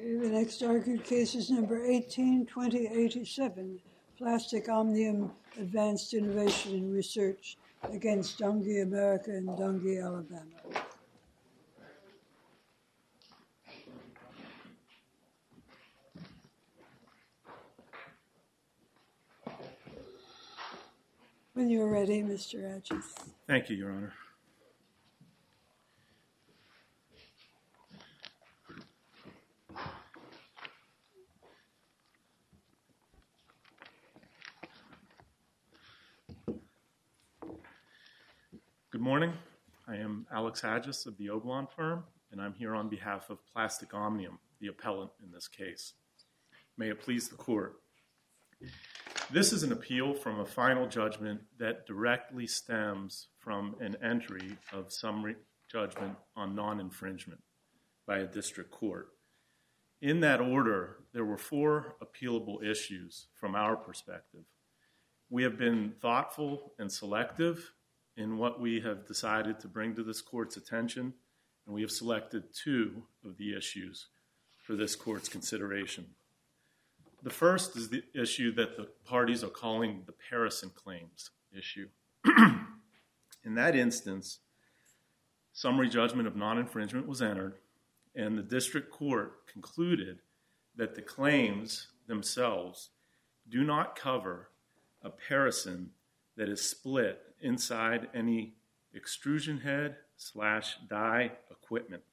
The next argued case is number 18-2087, Plastic Omnium Advanced Innovation and Research against Dongi America and Dongi, Alabama. When you're ready, Mr. Adges. Thank you, Your Honor. Good morning. I am Alex Adges of the Oblon firm, and I'm here on behalf of Plastic Omnium, the appellant in this case. May it please the court. This is an appeal from a final judgment that directly stems from an entry of summary judgment on non-infringement by a district court. In that order, there were 4 appealable issues from our perspective. We have been thoughtful and selective in what we have decided to bring to this court's attention, and we have selected 2 of the issues for this court's consideration. The first is the issue that the parties are calling the Parison claims issue. In that instance, summary judgment of non-infringement was entered, and the district court concluded that the claims themselves do not cover a parison that is split inside any extrusion head / die equipment.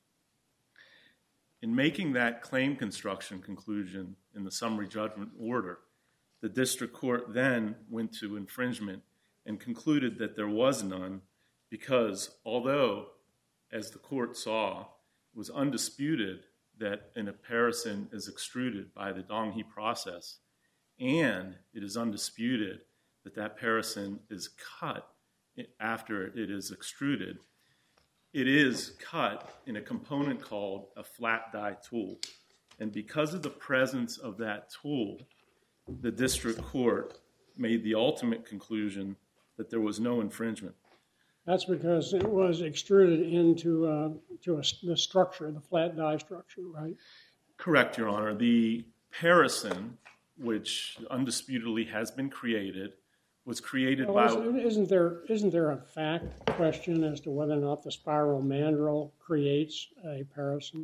In making that claim construction conclusion in the summary judgment order, the district court then went to infringement and concluded that there was none because although, as the court saw, it was undisputed that an parison is extruded by the Dongi process, and it is undisputed that that parison is cut after it is extruded, it is cut in a component called a flat die tool. And because of the presence of that tool, the district court made the ultimate conclusion that there was no infringement. That's because it was extruded into the structure, the flat die structure, right? Correct, Your Honor. The parison, which undisputedly has been created, was created by... Isn't there a fact question as to whether or not the spiral mandrel creates a parison?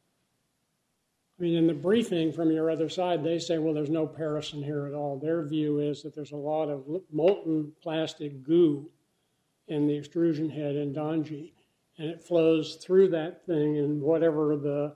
I mean, in the briefing from your other side, they say, well, there's no parison here at all. Their view is that there's a lot of molten plastic goo in the extrusion head in Dongi, and it flows through that thing, and whatever the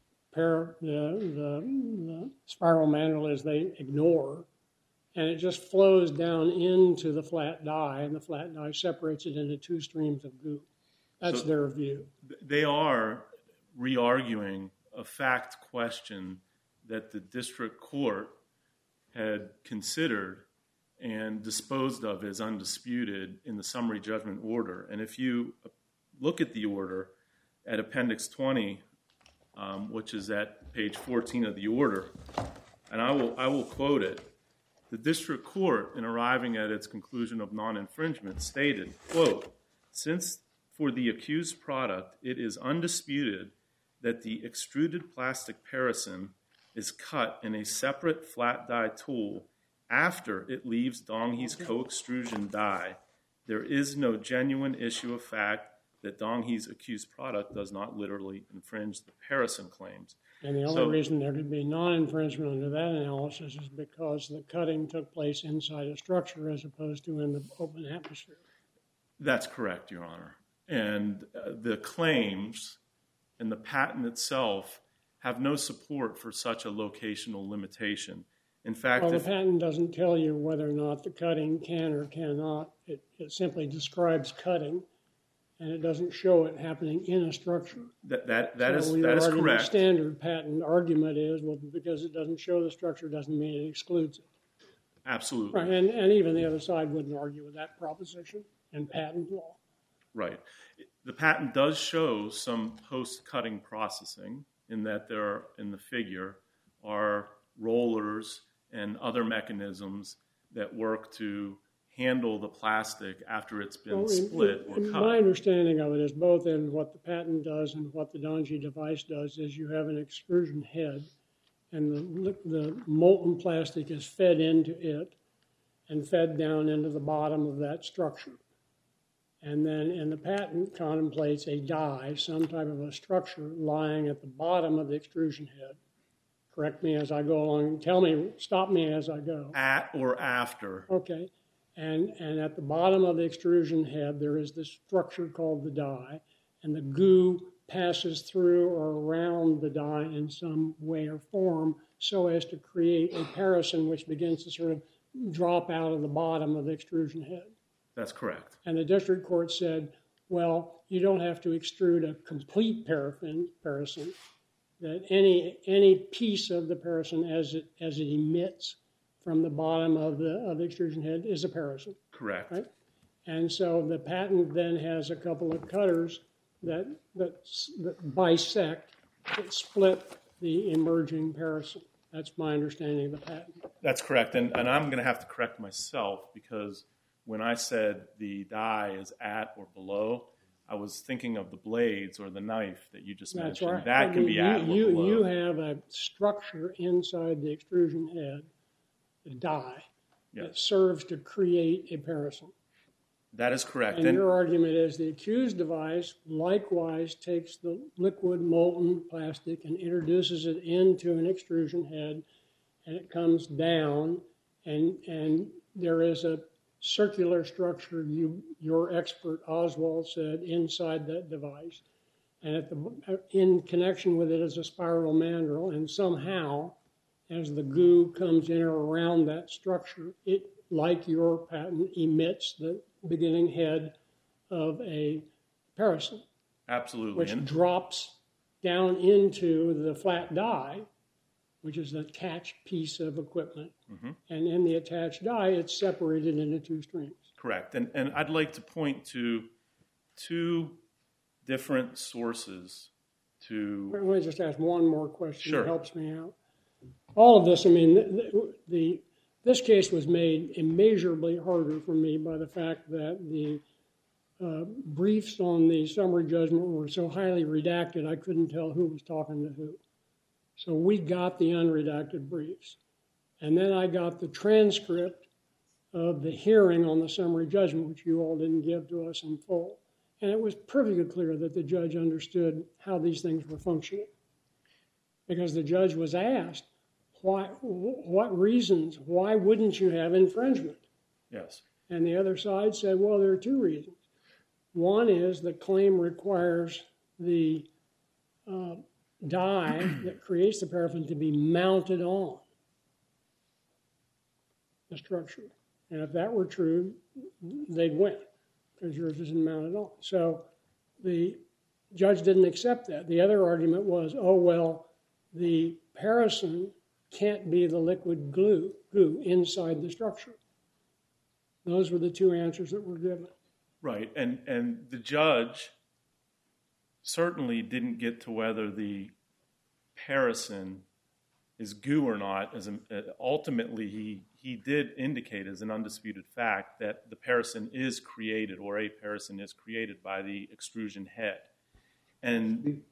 spiral mandrel is, they ignore. And it just flows down into the flat die, and the flat die separates it into 2 streams of goo. That's their view. They are re-arguing a fact question that the district court had considered and disposed of as undisputed in the summary judgment order. And if you look at the order at Appendix 20, which is at page 14 of the order, and I will quote it. The district court, in arriving at its conclusion of non-infringement, stated, quote, since for the accused product it is undisputed that the extruded plastic parison is cut in a separate flat die tool after it leaves Dongi's co-extrusion die, there is no genuine issue of fact that Dongi's accused product does not literally infringe the parison claims. And the only reason there could be non-infringement under that analysis is because the cutting took place inside a structure as opposed to in the open atmosphere. That's correct, Your Honor. And the claims and the patent itself have no support for such a locational limitation. In fact, well, the patent doesn't tell you whether or not the cutting can or cannot. It simply describes cutting, and it doesn't show it happening in a structure. That is correct. The standard patent argument is, well, because it doesn't show the structure doesn't mean it excludes it. Absolutely. Right, and even the other side wouldn't argue with that proposition in patent law. Right. The patent does show some post-cutting processing in that there, in the figure, are rollers and other mechanisms that work to handle the plastic after it's been split or cut. My understanding of it is both in what the patent does and what the Donji device does is you have an extrusion head, and the molten plastic is fed into it and fed down into the bottom of that structure. And then in the patent contemplates a die, some type of a structure lying at the bottom of the extrusion head. Correct me as I go along. Stop me as I go. At or after. Okay. And at the bottom of the extrusion head, there is this structure called the die, and the goo passes through or around the die in some way or form so as to create a parison which begins to sort of drop out of the bottom of the extrusion head. That's correct. And the district court said, well, you don't have to extrude a complete parison, that any piece of the parison as it emits from the bottom of the extrusion head is a parison. Correct. Right? And so the patent then has a couple of cutters that bisect, that split the emerging parison. That's my understanding of the patent. That's correct. And I'm going to have to correct myself because when I said the die is at or below, I was thinking of the blades or the knife that you just mentioned. Right. That can be at or below. You have a structure inside the extrusion head, the die, that serves to create a parison. That is correct. And your argument is the accused device likewise takes the liquid molten plastic and introduces it into an extrusion head, and it comes down, and there is a circular structure, your expert Oswald said, inside that device. And in connection with it is a spiral mandrel, and somehow, as the goo comes in or around that structure, it, like your patent, emits the beginning head of a parison. Absolutely. Which drops down into the flat die, which is the attached piece of equipment. Mm-hmm. And in the attached die, it's separated into two streams. Correct. And I'd like to point to two different sources to... Let me just ask one more question. Sure. That helps me out. All of this, I mean, this case was made immeasurably harder for me by the fact that the briefs on the summary judgment were so highly redacted, I couldn't tell who was talking to who. So we got the unredacted briefs. And then I got the transcript of the hearing on the summary judgment, which you all didn't give to us in full. And it was perfectly clear that the judge understood how these things were functioning. Because the judge was asked, what reasons? Why wouldn't you have infringement? Yes. And the other side said, well, there are two reasons. One is the claim requires the die that creates the paraffin to be mounted on the structure. And if that were true, they'd win because yours isn't mounted on. So the judge didn't accept that. The other argument was, oh, well, the parison can't be the liquid goo inside the structure. Those were the two answers that were given. Right. And the judge certainly didn't get to whether the parison is goo or not. Ultimately, he did indicate as an undisputed fact that the parison is created, or a parison is created by the extrusion head. And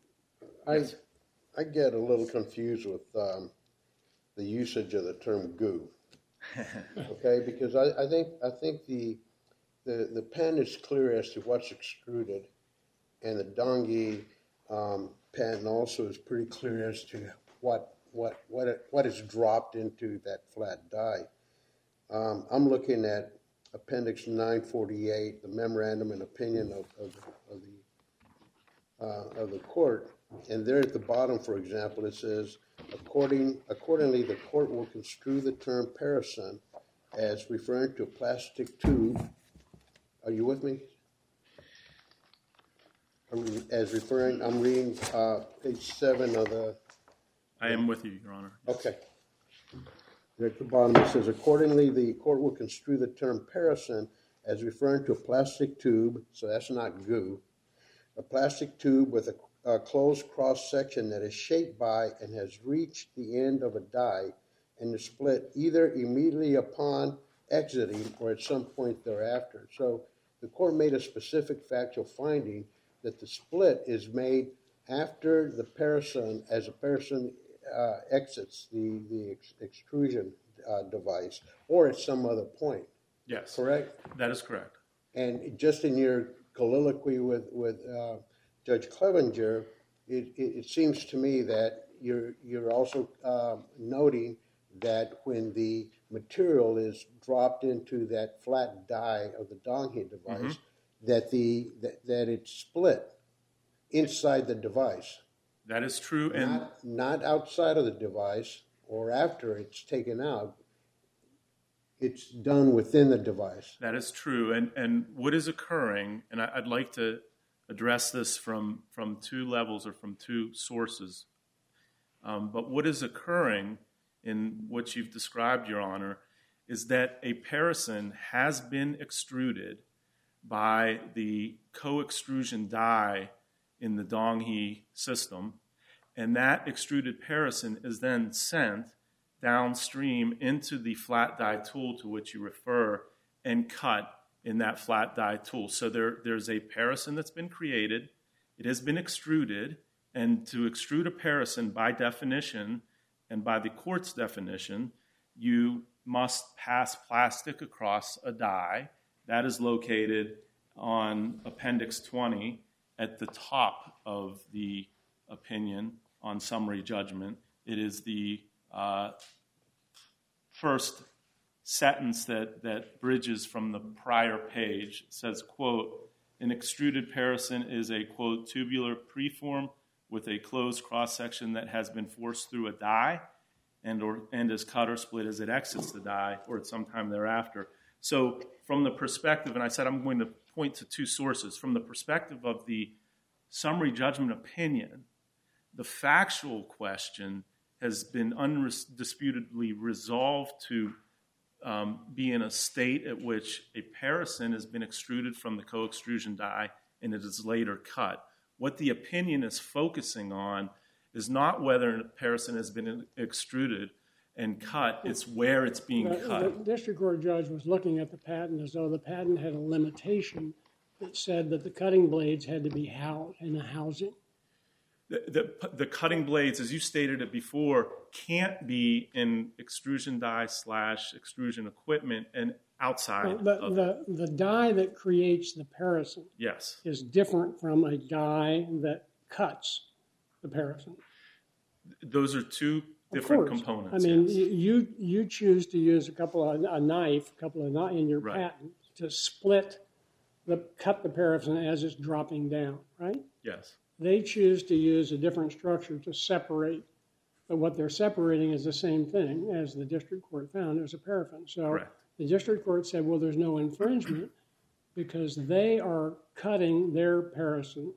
I get a little confused with the usage of the term goo. Okay, because I think the pen is clear as to what's extruded, and the Donji pen also is pretty clear as to what is dropped into that flat die. I'm looking at Appendix 948, the memorandum and opinion of the court, and there at the bottom, for example, it says, accordingly, the court will construe the term parison as referring to a plastic tube. Are you with me? I'm reading page 7 of the... I am with you, Your Honor. Okay. There at the bottom it says, accordingly, the court will construe the term parison as referring to a plastic tube, so that's not goo, a plastic tube with a closed cross-section that is shaped by and has reached the end of a die and is split either immediately upon exiting or at some point thereafter. So the court made a specific factual finding that the split is made after the parison, as a parison exits the extrusion device, or at some other point. Yes. Correct? That is correct. And just in your colloquy with Judge Clevenger, it seems to me that you're also noting that when the material is dropped into that flat die of the Donghue device, that it's split inside the device. That is true, and not outside of the device or after it's taken out. It's done within the device. that is true. And what is occurring, and I'd like to address this from two levels or from two sources. But what is occurring in what you've described, Your Honor, is that a parison has been extruded by the co-extrusion die in the Donghue system, and that extruded parison is then sent downstream into the flat die tool to which you refer and cut in that flat die tool. So there's a parison that's been created, it has been extruded, and to extrude a parison by definition and by the court's definition, you must pass plastic across a die. That is located on Appendix 20 at the top of the opinion on summary judgment. It is the first sentence that bridges from the prior page. It says, quote, an extruded parison is a, quote, tubular preform with a closed cross-section that has been forced through a die and is cut or split as it exits the die or at some time thereafter. So from the perspective, and I said I'm going to point to two sources, from the perspective of the summary judgment opinion, the factual question has been undisputedly resolved to be in a state at which a parison has been extruded from the co-extrusion die and it is later cut. What the opinion is focusing on is not whether a parison has been extruded and cut, it's where it's being cut. The district court judge was looking at the patent as though the patent had a limitation that said that the cutting blades had to be housed in a housing. The cutting blades, as you stated it before, can't be in extrusion die / extrusion equipment and outside. The die that creates the parison is different from a die that cuts the parison. Those are two different components. I mean, you choose to use a knife in your patent to cut the parison as it's dropping down, right? Yes. They choose to use a different structure to separate, but what they're separating is the same thing as the district court found as a paraffin. So the district court said, well, there's no infringement because they are cutting their parison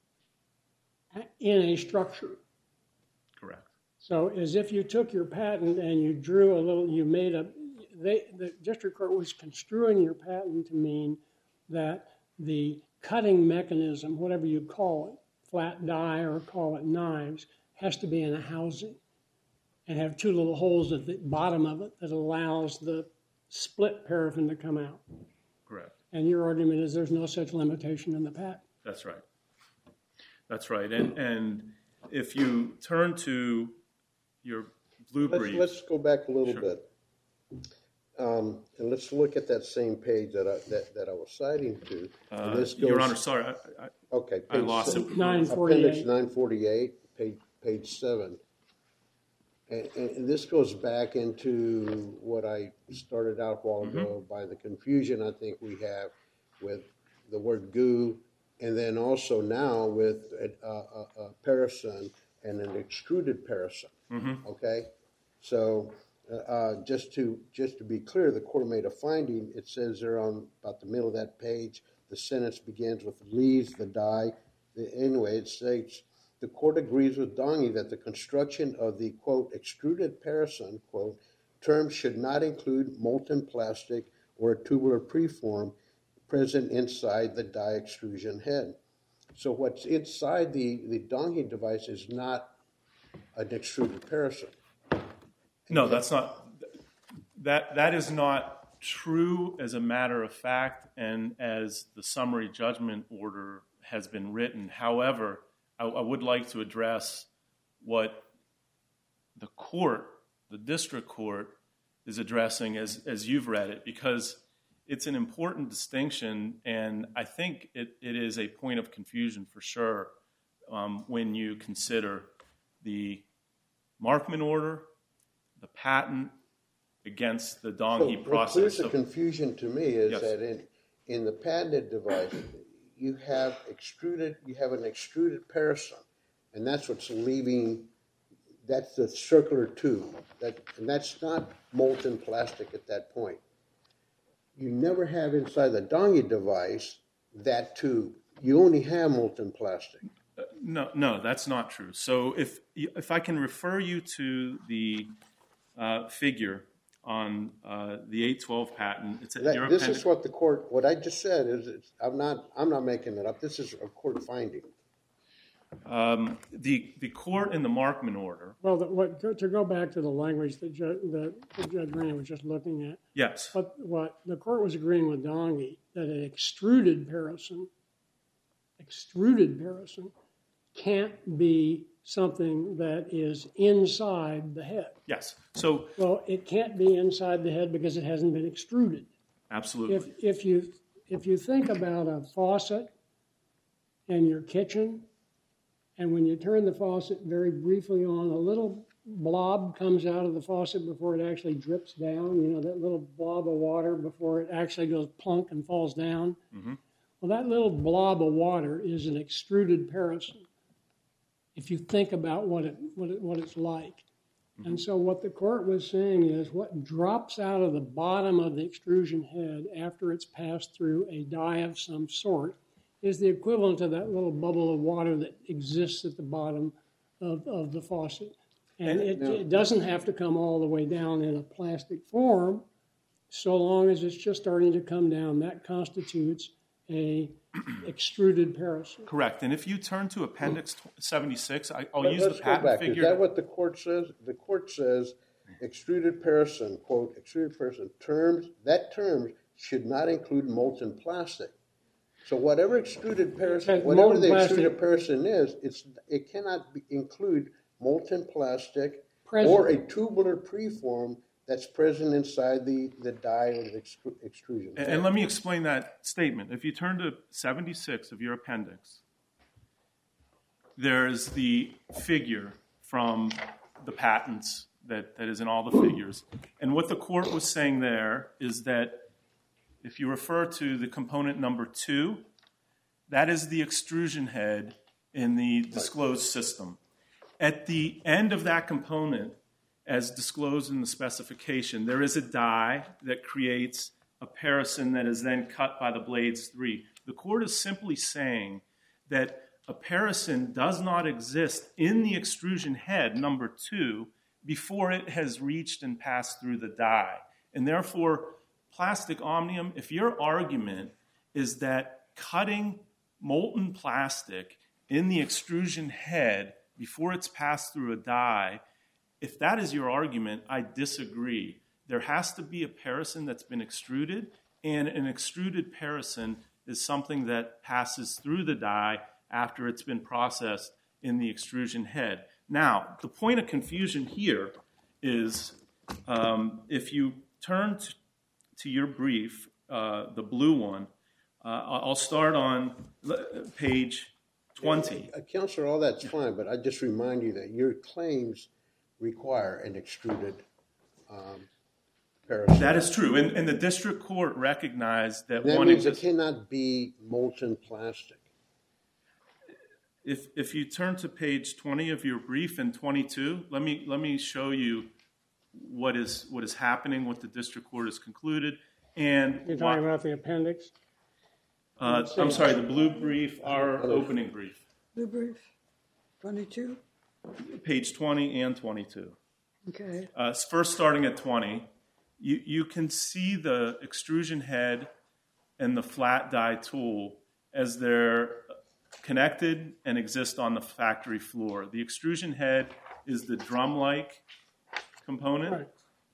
in a structure. Correct. So as if you took your patent and you drew the district court was construing your patent to mean that the cutting mechanism, whatever you call it, flat die or call it knives, has to be in a housing and have two little holes at the bottom of it that allows the split paraffin to come out. Correct. And your argument is there's no such limitation in the patent. That's right. That's right. And if you turn to your blue brief. Let's go back a little bit. And let's look at that same page that I was citing to. Your Honor, sorry. Okay. I lost it. 948. Appendix 948, page 7. And this goes back into what I started out a while ago by the confusion I think we have with the word goo, and then also now with a parison and an extruded parison. Okay? So just to be clear, the court made a finding. It says there on about the middle of that page, the sentence begins with leaves the die. Anyway, it states, the court agrees with Donghue that the construction of the, quote, extruded parison, quote, term should not include molten plastic or a tubular preform present inside the die extrusion head. So what's inside the Donghue device is not an extruded parison. No, that's not. That is not true as a matter of fact and as the summary judgment order has been written. However, I would like to address what the court, the district court, is addressing as you've read it, because it's an important distinction, and I think it is a point of confusion for sure when you consider the Markman order, the patent against the Donaghy process. What clears the confusion to me is that in the patented device, you have an extruded parasol, and that's what's leaving. That's the circular tube, and that's not molten plastic at that point. You never have inside the Donaghy device that tube. You only have molten plastic. No, that's not true. So if I can refer you to the figure on the 812 patent, it's at your This appendix. is what the court. What I just said is, I'm not making it up. This is a court finding. The court in the Markman order. Well, to go back to the language that Judge Green was just looking at. Yes. What the court was agreeing with Donaghy, that an extruded parasol can't be something that is inside the head. Yes. Well, it can't be inside the head because it hasn't been extruded. Absolutely. If you think about a faucet in your kitchen, and when you turn the faucet very briefly on, a little blob comes out of the faucet before it actually drips down, that little blob of water before it actually goes plunk and falls down. Mm-hmm. Well, that little blob of water is an extruded parasol, if you think about what it's like. Mm-hmm. And so what the court was saying is what drops out of the bottom of the extrusion head after it's passed through a dye of some sort is the equivalent of that little bubble of water that exists at the bottom of the faucet. And it doesn't have to come all the way down in a plastic form, so long as it's just starting to come down. That constitutes a extruded parasol. Correct. And if you turn to Appendix 76, I'll use the patent figure. Is that what the court says? The court says extruded parasol, quote, extruded parasol, that term should not include molten plastic. So whatever extruded parasol, whatever the extruded parasol is, it cannot include molten plastic or a tubular preform that's present inside the dye or the extrusion. And let me explain that statement. If you turn to 76 of your appendix, there's the figure from the patents that is in all the figures. And what the court was saying there is that if you refer to the component number 2, that is the extrusion head in the disclosed system. At the end of that component, as disclosed in the specification, there is a die that creates a parison that is then cut by the blades 3. The court is simply saying that a parison does not exist in the extrusion head, number 2, before it has reached and passed through the die. And therefore, Plastic Omnium, if your argument is that cutting molten plastic in the extrusion head before it's passed through a die, if that is your argument, I disagree. There has to be a parison that's been extruded, and an extruded parison is something that passes through the die after it's been processed in the extrusion head. Now, the point of confusion here is if you turn to your brief, the blue one, I'll start on page 20. Counselor, all that's fine, but I just remind you that your claims require an extruded parasol. That is true, and the district court recognized that that one means it cannot be molten plastic. If you turn to page 20 of your brief and 22, let me show you what is happening, what the district court has concluded, and you're talking about the appendix. I'm sorry, the blue brief, our opening brief. Blue brief, 22. Page 20 and 22. Okay. First, starting at 20, you can see the extrusion head and the flat die tool as they're connected and exist on the factory floor. The extrusion head is the drum-like component, Right.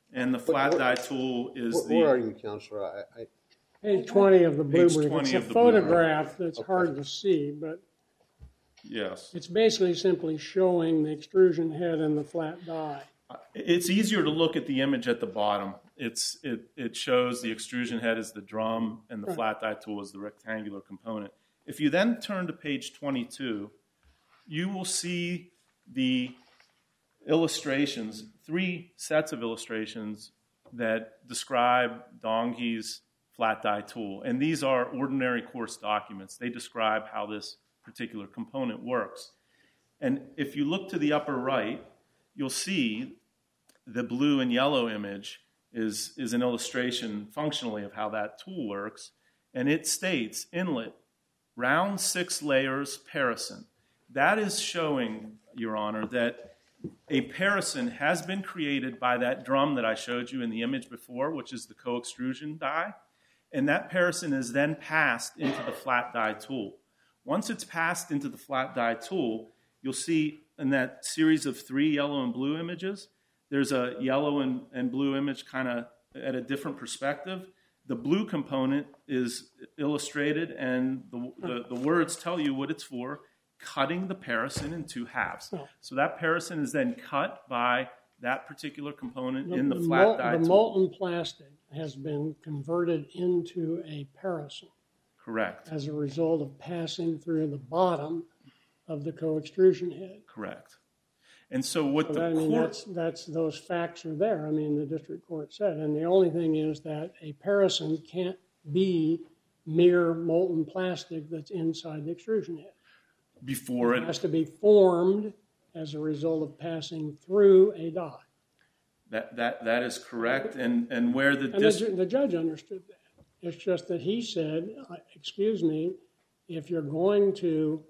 And the flat die tool is Where are you, Counselor? Page 20 of the blue Page brief. 20 It's a of the blue brief. photograph that's hard to see, but yes. it's basically simply showing the extrusion head and the flat die. It's easier to look at the image at the bottom. It shows the extrusion head as the drum and the flat die tool as the rectangular component. If you then turn to page 22, you will see the illustrations, 3 sets of illustrations that describe Dongy's flat die tool. And these are ordinary course documents. They describe how this particular component works. And if you look to the upper right, you'll see the blue and yellow image is an illustration functionally of how that tool works. And it states inlet, round 6 layers parison. That is showing, Your Honor, that a parison has been created by that drum that I showed you in the image before, which is the co-extrusion die. And that parison is then passed into the flat die tool. Once it's passed into the flat die tool, you'll see in that series of 3 yellow and blue images, there's a yellow and blue image kind of at a different perspective. The blue component is illustrated, and the words tell you what it's for, cutting the parison in 2 halves. So that parison is then cut by that particular component in the flat die tool. The molten plastic has been converted into a parison. Correct. As a result of passing through the bottom of the co-extrusion head. Correct. And so what the court... that's those facts are there. I mean, the district court said. And the only thing is that a parison can't be mere molten plastic that's inside the extrusion head. Before it has to be formed as a result of passing through a die. That is correct. And where the judge understood that. It's just that he said, excuse me, if you're going to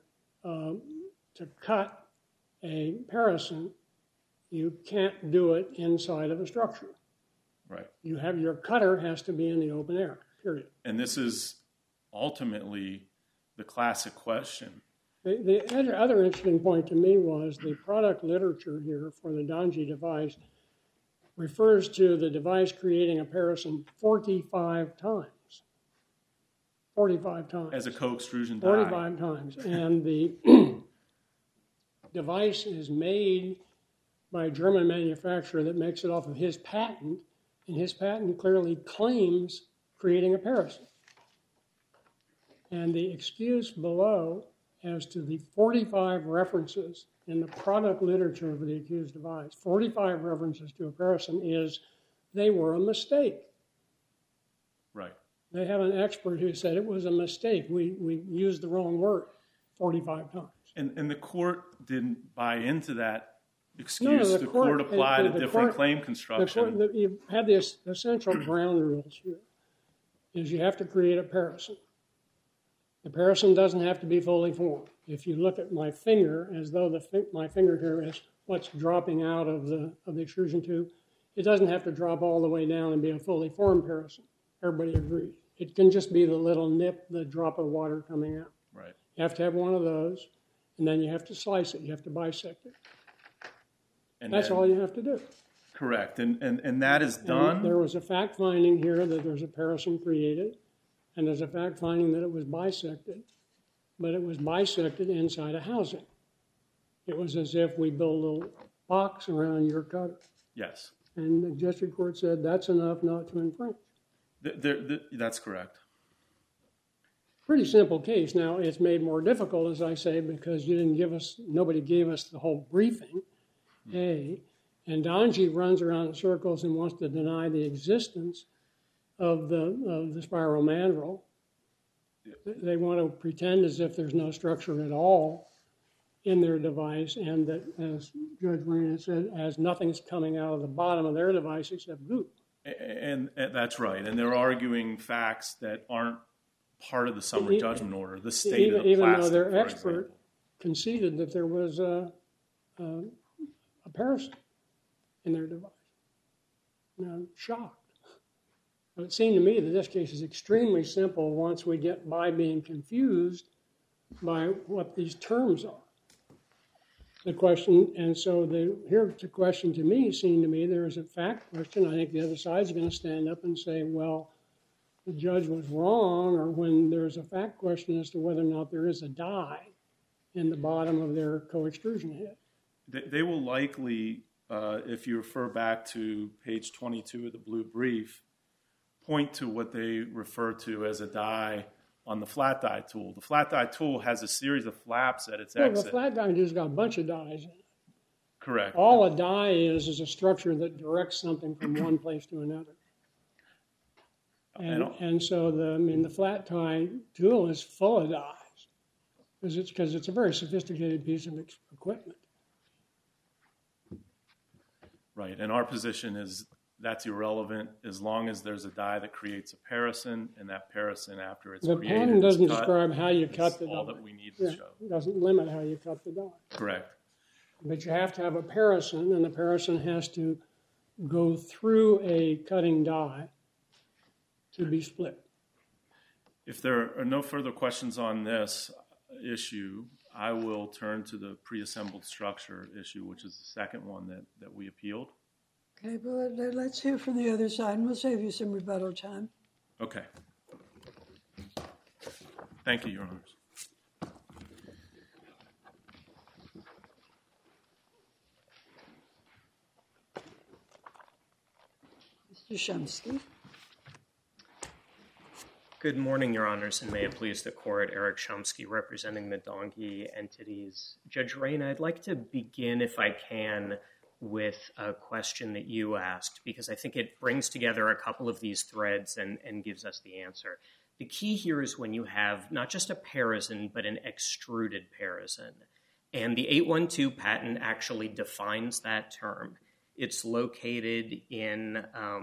cut a parison, you can't do it inside of a structure. Right. Your cutter has to be in the open air, period. And this is ultimately the classic question. The other interesting point to me was the product literature here for the Dongy device refers to the device creating a parison 45 times. 45 times. As a co-extrusion die. 45 times. And the device is made by a German manufacturer that makes it off of his patent, and his patent clearly claims creating a parison. And the excuse below as to the 45 references in the product literature of the accused device, 45 references to a parison, is they were a mistake. Right. They have an expert who said it was a mistake. We used the wrong word 45 times. And the court didn't buy into that excuse. The court applied a different claim construction. You had the essential ground rules here, is you have to create a parison. The parison doesn't have to be fully formed. If you look at my finger, as though my finger here is what's dropping out of the extrusion tube, it doesn't have to drop all the way down and be a fully formed parison. Everybody agrees. It can just be the little nip, the drop of water coming out. Right. You have to have one of those, and then you have to slice it. You have to bisect it. And that's all you have to do. Correct. And that is done. And there was a fact finding here that there's a parison created, and there's a fact finding that it was bisected, but it was bisected inside a housing. It was as if we built a little box around your cutter. Yes. And the district court said that's enough not to infringe. That's correct. Pretty simple case. Now, it's made more difficult, as I say, because nobody gave us the whole briefing, and Dongy runs around in circles and wants to deny the existence of the spiral mandrel. They want to pretend as if there's no structure at all in their device, and that, as Judge Marina said, as nothing's coming out of the bottom of their device except goo. And that's right. And they're arguing facts that aren't part of the summary judgment order. The state of the plastic, even though their expert conceded that there was a parison in their device. And I'm shocked. But it seemed to me that this case is extremely simple once we get by being confused by what these terms are. The question, and so here the question to me seemed to me there is a fact question. I think the other side's going to stand up and say, well, the judge was wrong, or when there's a fact question as to whether or not there is a die in the bottom of their co-extrusion head. They will likely, if you refer back to page 22 of the blue brief, point to what they refer to as a die on the flat die tool. The flat die tool has a series of flaps at its exit. The flat die just got a bunch of dies in it. Correct. All a die is a structure that directs something from one place to another. And so the flat die tool is full of dies because it's a very sophisticated piece of equipment. Right, and our position is that's irrelevant as long as there's a die that creates a parison, and that parison after it's created. The patent doesn't describe how you cut the die. All that we need to show. It doesn't limit how you cut the die. Correct. But you have to have a parison, and the parison has to go through a cutting die to be split. If there are no further questions on this issue, I will turn to the pre-assembled structure issue, which is the second one that we appealed. Okay, but let's hear from the other side, and we'll save you some rebuttal time. Okay. Thank you, Your Honors. Mr. Shumsky. Good morning, Your Honors, and may it please the Court. Eric Shumsky, representing the Dongi entities. Judge Rayna, I'd like to begin, if I can, with a question that you asked, because I think it brings together a couple of these threads and gives us the answer. The key here is when you have not just a parison, but an extruded parison. And the 812 patent actually defines that term. It's located in, let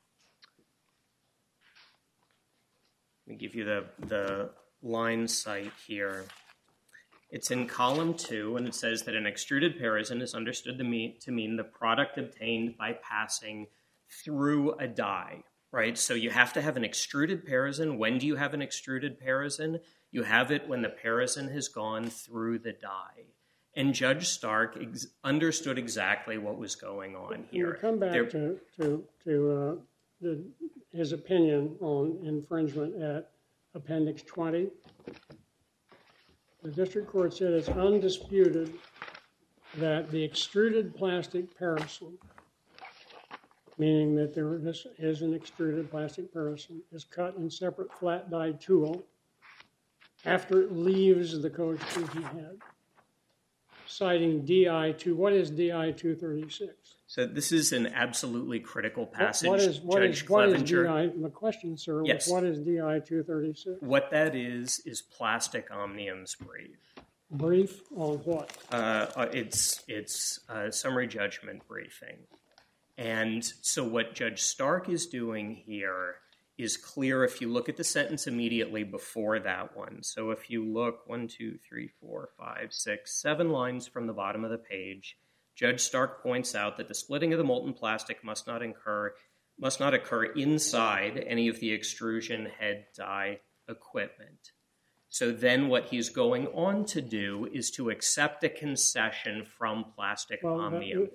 me give you the line site here. It's in column 2, and it says that an extruded parison is understood to mean the product obtained by passing through a die, right? So you have to have an extruded parison. When do you have an extruded parison? You have it when the parison has gone through the die. And Judge Stark understood exactly what was going on here. We'll come back to his opinion on infringement at Appendix 20. The district court said it's undisputed that the extruded plastic parison, meaning that this is an extruded plastic parison, is cut in separate flat die tool after it leaves the co-extrusion head, citing DI2. What is DI236? So this is an absolutely critical passage. What is DI? My question, sir, yes. What is DI236? What that is Plastic Omnium's brief. Brief on what? It's a summary judgment briefing. And so what Judge Stark is doing here is clear if you look at the sentence immediately before that one. So if you look 1, 2, 3, 4, 5, 6, 7 lines from the bottom of the page, Judge Stark points out that the splitting of the molten plastic must not occur inside any of the extrusion head die equipment. So then what he's going on to do is to accept a concession from Plastic Omnium.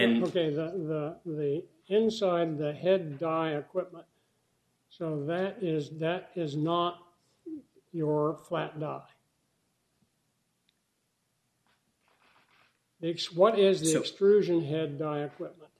The inside the head die equipment. So that is not your flat die. What is the extrusion head die equipment?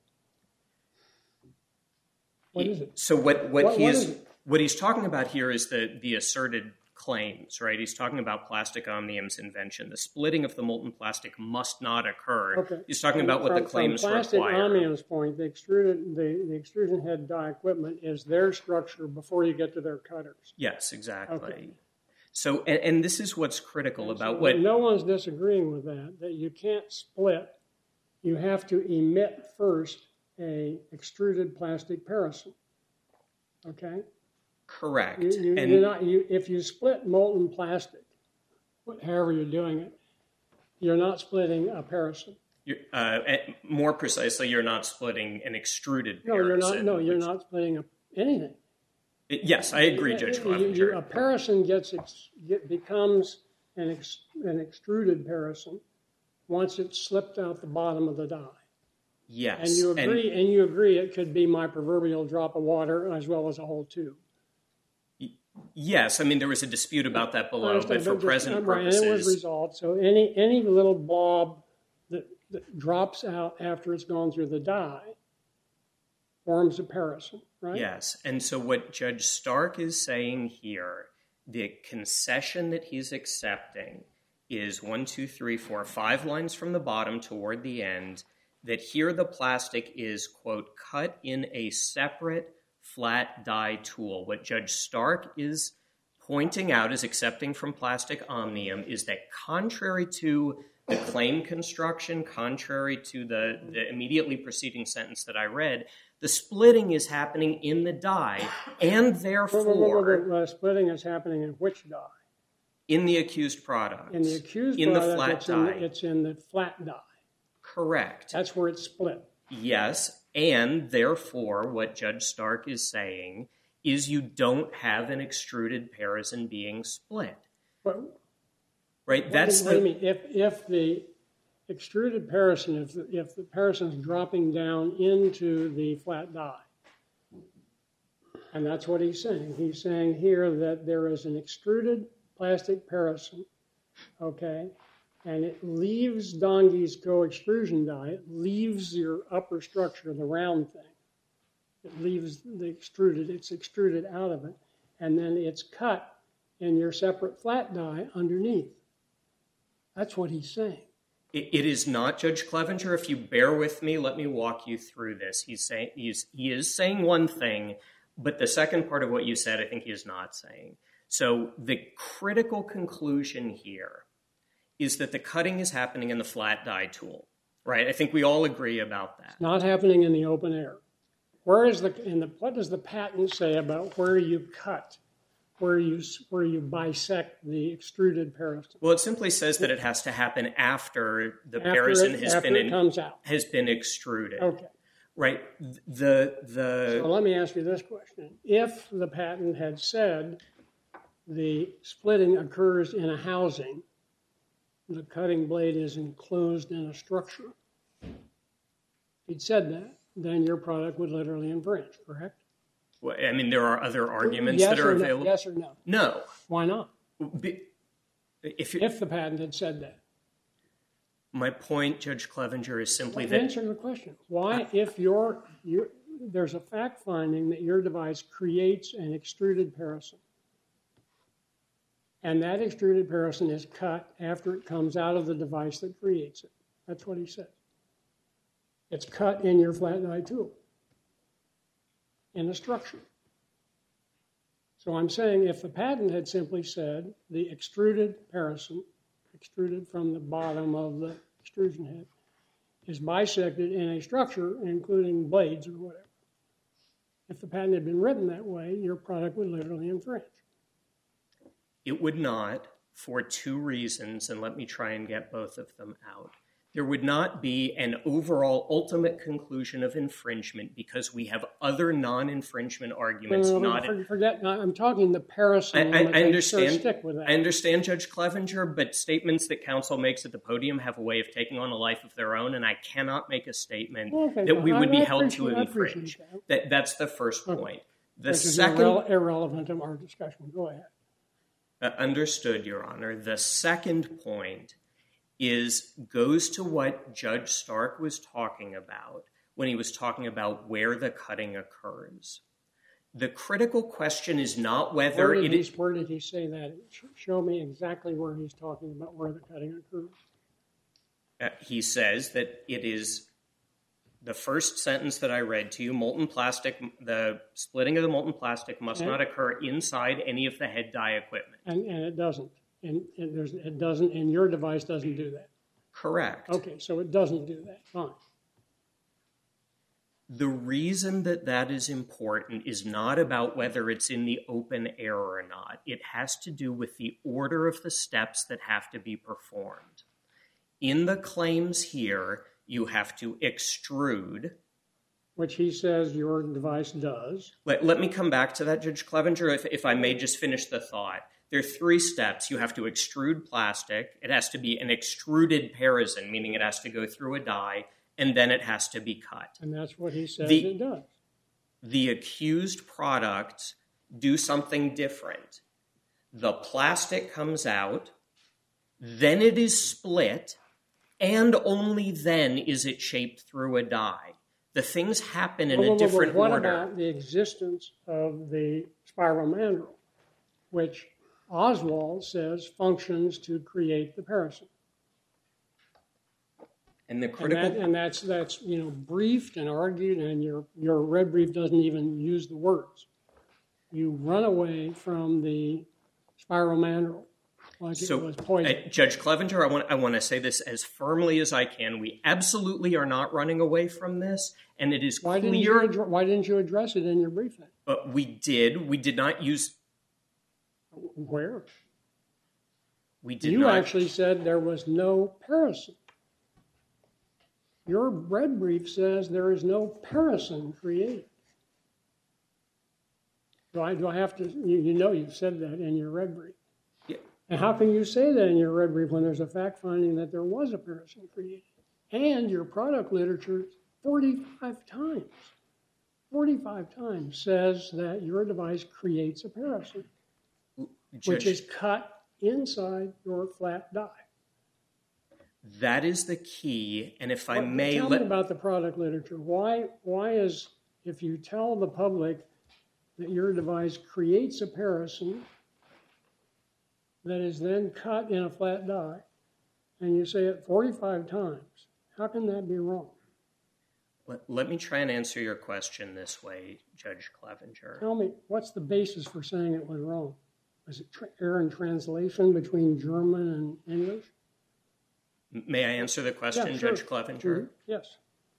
What is it? So what he's talking about here is the asserted claims, right? He's talking about Plastic Omnium's invention. The splitting of the molten plastic must not occur. Okay. He's talking about what the claims require. From Plastic Omnium's point, the extrusion head die equipment is their structure before you get to their cutters. Yes, exactly. Okay. So, and this is what's critical about what... No one's disagreeing with that you can't split. You have to emit first a extruded plastic parison. Okay? Correct. If you split molten plastic, however you're doing it, you're not splitting a parison. More precisely, you're not splitting an extruded parison. You're not splitting anything. Yes, I agree, Judge Clevenger. A parison becomes an extruded parison once it's slipped out the bottom of the die. Yes. And you agree it could be my proverbial drop of water as well as a whole tube. Yes, I mean, there was a dispute about that below, but for present purposes... And it was resolved. So any little blob that drops out after it's gone through the die forms a parison, right? Yes, and so what Judge Stark is saying here, the concession that he's accepting is 1, 2, 3, 4, 5 lines from the bottom toward the end, that here the plastic is, quote, cut in a separate flat die tool. What Judge Stark is pointing out, is accepting from Plastic Omnium, is that contrary to the claim construction, contrary to the immediately preceding sentence that I read, the splitting is happening in the die, and therefore... Splitting is happening in which die? In the accused product. In the accused in product, the flat die. It's in the flat die. Correct. That's where it's split. Yes, and therefore what Judge Stark is saying is you don't have an extruded parison being split. But, right? That's what I mean. If the extruded parison, if the parison is dropping down into the flat die, and that's what he's saying. He's saying here that there is an extruded plastic parison, okay, and it leaves Dongy's co-extrusion die. It leaves your upper structure, the round thing. It leaves the extruded. It's extruded out of it, and then it's cut in your separate flat die underneath. That's what he's saying. It is not, Judge Clevenger. If you bear with me, let me walk you through this. He is saying one thing, but the second part of what you said, I think he is not saying. So the critical conclusion here is that the cutting is happening in the flat die tool, right? I think we all agree about that. It's not happening in the open air. What does the patent say about where you cut, where you bisect the extruded parison? Well, it simply says that it has to happen after the parison has been extruded. Okay. Right. So let me ask you this question. If the patent had said the splitting occurs in a housing, the cutting blade is enclosed in a structure, if he'd said that, then your product would literally infringe, correct? Well, I mean, there are other arguments that are available. Yes or no? No. Why not? If the patent had said that. My point, Judge Clevenger, is simply that... Answer the question. Why, if there's a fact finding that your device creates an extruded parison, and that extruded parison is cut after it comes out of the device that creates it. That's what he said. It's cut in your flat die tool, in a structure. So I'm saying if the patent had simply said the extruded parison, extruded from the bottom of the extrusion head, is bisected in a structure, including blades or whatever, if the patent had been written that way, your product would literally infringe. It would not, for two reasons, and let me try and get both of them out. There would not be an overall ultimate conclusion of infringement because we have other non-infringement arguments. I'm talking the parison. I understand. Stick with that. I understand, Judge Clevenger, but statements that counsel makes at the podium have a way of taking on a life of their own, and I cannot make a statement that we would be held to infringe. That's the first point. The second is irrelevant to our discussion. Go ahead. Understood, Your Honor. The second point goes to what Judge Stark was talking about when he was talking about where the cutting occurs. The critical question is not whether where did he say that? Show me exactly where he's talking about where the cutting occurs. He says that it is the first sentence that I read to you, molten plastic, the splitting of the molten plastic must not occur inside any of the head die equipment. And it doesn't. And it doesn't, and your device doesn't do that. Correct. Okay, so it doesn't do that. Fine. The reason that is important is not about whether it's in the open air or not. It has to do with the order of the steps that have to be performed. In the claims here, you have to extrude. Which he says your device does. Let me come back to that, Judge Clevenger, if I may just finish the thought. There are 3 steps. You have to extrude plastic. It has to be an extruded parison, meaning it has to go through a die, and then it has to be cut. And that's what he says it does. The accused products do something different. The plastic comes out, then it is split, and only then is it shaped through a die. The things happen in a different order. What about the existence of the spiral mandrel, which Oswald says functions to create the parison? And the critical... And that's briefed and argued, and your red brief doesn't even use the words. You run away from the spiral mandrel like it was poison. Judge Clevenger, I want to say this as firmly as I can. We absolutely are not running away from this, and it is clear... Why didn't you address it in your briefing? We did. We did not use... Where? We did You not... actually said there was no parison. Your red brief says there is no parison created. Do I have to... You know you've said that in your red brief. Yeah. And how can you say that in your red brief when there's a fact finding that there was a parison created? And your product literature 45 times says that your device creates a parison, which is cut inside your flat die. That is the key, and if I may... Tell me about the product literature. Why is, if you tell the public that your device creates a parison that is then cut in a flat die, and you say it 45 times, how can that be wrong? Let me try and answer your question this way, Judge Clevenger. Tell me, what's the basis for saying it was wrong? Was it error in translation between German and English? May I answer the question, yeah, sure. Judge Clevenger? Mm-hmm. Yes.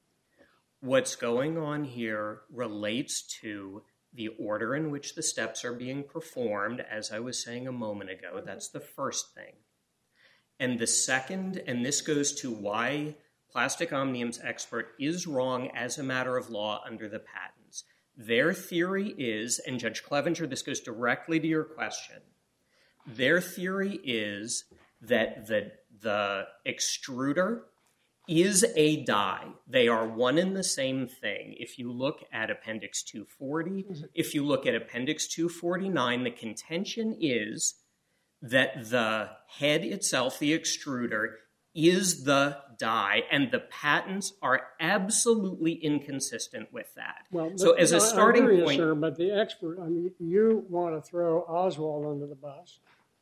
What's going on here relates to the order in which the steps are being performed, as I was saying a moment ago. That's the first thing. And the second, and this goes to why Plastic Omnium's expert is wrong as a matter of law under the patents. Their theory is, and Judge Clevenger, this goes directly to your question, their theory is that the extruder is a die. They are one and the same thing. If you look at Appendix 240, if you look at Appendix 249, the contention is that the head itself, the extruder, is the die, and the patents are absolutely inconsistent with that. Well, so as a starting point... Sir, but the expert, I mean, you want to throw Oswald under the bus,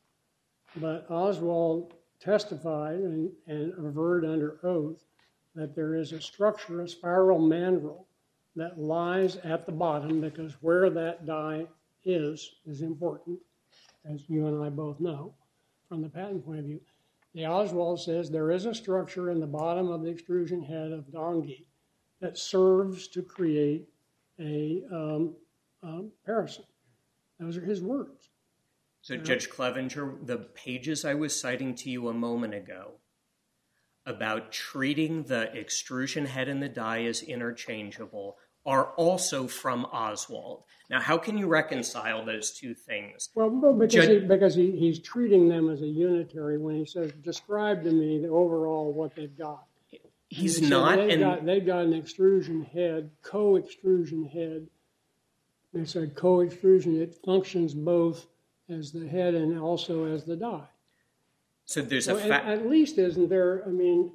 but Oswald testified and averred under oath that there is a structure, a spiral mandrel, that lies at the bottom, because where that die is important, as you and I both know from the patent point of view. The Oswald says there is a structure in the bottom of the extrusion head of Dongi that serves to create a parison. Those are his words. So, Judge Clevenger, the pages I was citing to you a moment ago about treating the extrusion head and the die as interchangeable are also from Oswald. Now, how can you reconcile those two things? Well, because he's treating them as a unitary when he says, describe to me the overall what they've got. He's not. They've got an extrusion head, co-extrusion head. They said co-extrusion, it functions both as the head and also as the die. So there's at least, isn't there, I mean,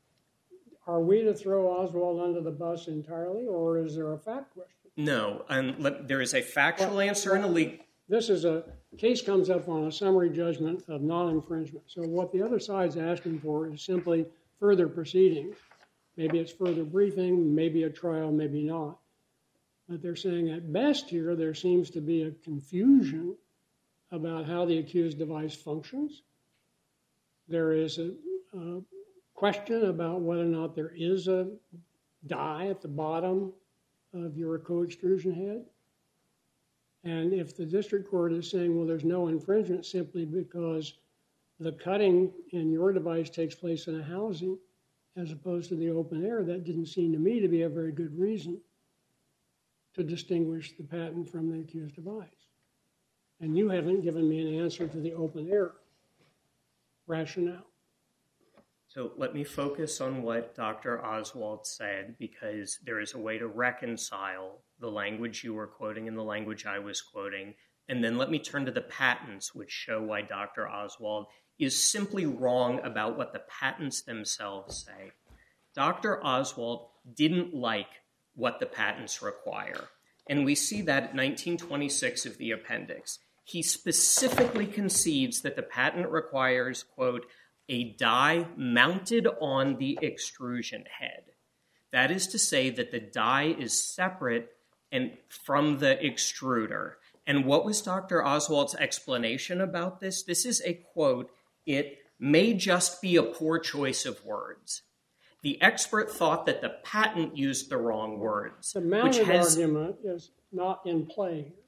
are we to throw Oswald under the bus entirely, or is there a fact question? No, there is a factual answer and a legal... This is a case comes up on a summary judgment of non-infringement. So what the other side's asking for is simply further proceedings. Maybe it's further briefing, maybe a trial, maybe not. But they're saying at best here, there seems to be a confusion about how the accused device functions. There is a question about whether or not there is a die at the bottom of your co-extrusion head. And if the district court is saying, well, there's no infringement simply because the cutting in your device takes place in a housing as opposed to the open air, that didn't seem to me to be a very good reason to distinguish the patent from the accused device. And you haven't given me an answer to the open air rationale. So let me focus on what Dr. Oswald said, because there is a way to reconcile the language you were quoting and the language I was quoting. And then let me turn to the patents, which show why Dr. Oswald is simply wrong about what the patents themselves say. Dr. Oswald didn't like what the patents require. And we see that at 1926 of the appendix. He specifically concedes that the patent requires, quote, a die mounted on the extrusion head. That is to say that the die is separate from the extruder. And what was Dr. Oswald's explanation about this? This is a quote, "It may just be a poor choice of words." The expert thought that the patent used the wrong words. The mounted argument is not in play here.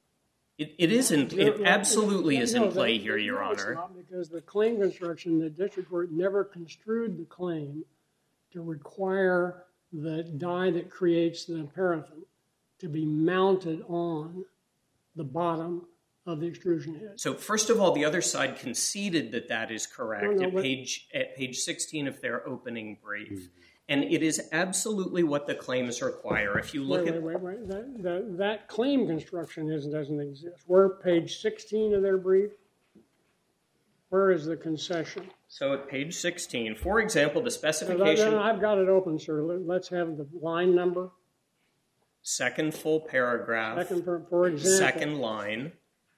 It absolutely is in play here, Your Honor. It's not, because the claim construction, the district court never construed the claim to require the die that creates the paraffin to be mounted on the bottom of the extrusion head. So first of all, the other side conceded that that is correct at page 16 of their opening brief. And it is absolutely what the claims require. If you look at... That claim construction doesn't exist. We're page 16 of their brief. Where is the concession? So at page 16, for example, the specification... I've got it open, sir. Let's have the line number. Second full paragraph. For example. Second line.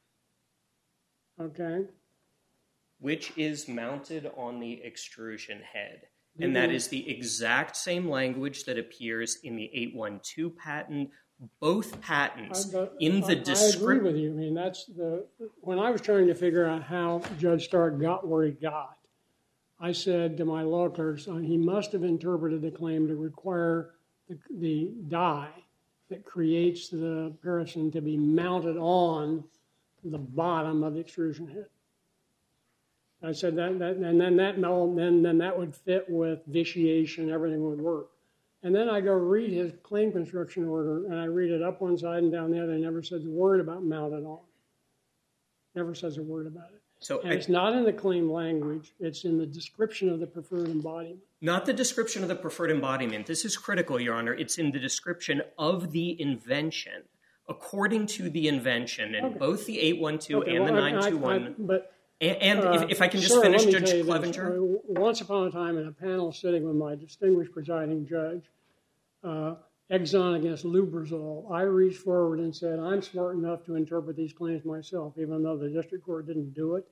Okay. Which is mounted on the extrusion head. And that is the exact same language that appears in the 812 patent. Both patents in the description. I agree with you. I mean, when I was trying to figure out how Judge Stark got where he got, I said to my law clerks, he must have interpreted the claim to require the die that creates the paraffin to be mounted on the bottom of the extrusion head. I said that would fit with vitiation, everything would work. And then I go read his claim construction order, and I read it up one side and down the other, and never says a word about mounted on. Never says a word about it. It's not in the claim language, it's in the description of the preferred embodiment. Not the description of the preferred embodiment. This is critical, Your Honor. It's in the description of the invention. According to the invention, and both the 812 and the 921... if I can just finish, Judge Clevenger. Once upon a time in a panel sitting with my distinguished presiding judge, Exxon against Lubrizol, I reached forward and said, I'm smart enough to interpret these claims myself, even though the district court didn't do it.